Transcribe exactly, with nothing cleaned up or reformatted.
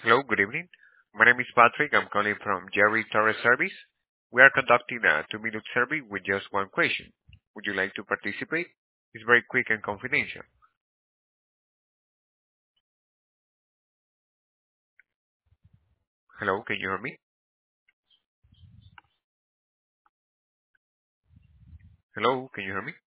Hello, good evening. My name is Patrick. I'm calling from Jerry Torres Service. We are conducting a two-minute survey with just one question. Would you like to participate? It's very quick and confidential. Hello, can you hear me? Hello, can you hear me?